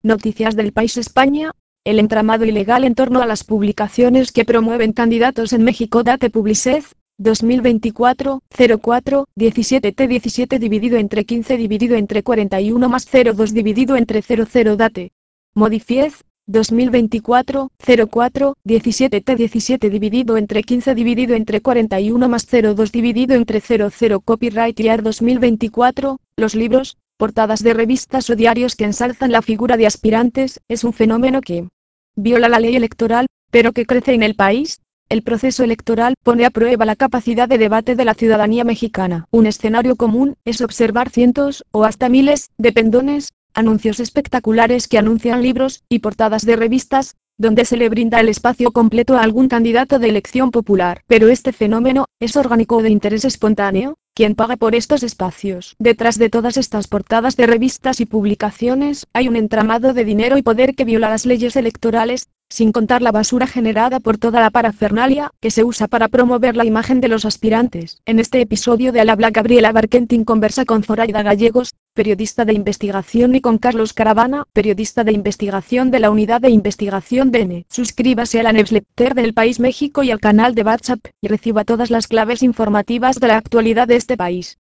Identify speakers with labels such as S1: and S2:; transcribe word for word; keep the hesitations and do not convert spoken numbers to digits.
S1: Noticias del País España. El entramado ilegal en torno a las publicaciones que promueven candidatos en México. Date Publicez, dos mil veinticuatro, cero cuatro, diecisiete T diecisiete dividido entre quince dividido entre cuarenta y uno más cero dos dividido entre cero cero Date. Modifiez, dos mil veinticuatro, cero cuatro, diecisiete T diecisiete dividido entre quince dividido entre cuarenta y uno más cero dos dividido entre cero cero Copyright Year dos mil veinticuatro, los libros, portadas de revistas o diarios que ensalzan la figura de aspirantes, es un fenómeno que viola la ley electoral, pero que crece en el país. El proceso electoral pone a prueba la capacidad de debate de la ciudadanía mexicana. Un escenario común es observar cientos, o hasta miles, de pendones, anuncios espectaculares que anuncian libros y portadas de revistas, donde se le brinda el espacio completo a algún candidato de elección popular. Pero este fenómeno, ¿es orgánico o de interés espontáneo? ¿Quién paga por estos espacios? Detrás de todas estas portadas de revistas y publicaciones, hay un entramado de dinero y poder que viola las leyes electorales, sin contar la basura generada por toda la parafernalia que se usa para promover la imagen de los aspirantes. En este episodio de Al habla Gabriela Barkentin conversa con Zoraida Gallegos, periodista de investigación, y con Carlos Caravana, periodista de investigación de la Unidad de Investigación D N. Suscríbase a la newsletter del País México y al canal de WhatsApp, y reciba todas las claves informativas de la actualidad de este país.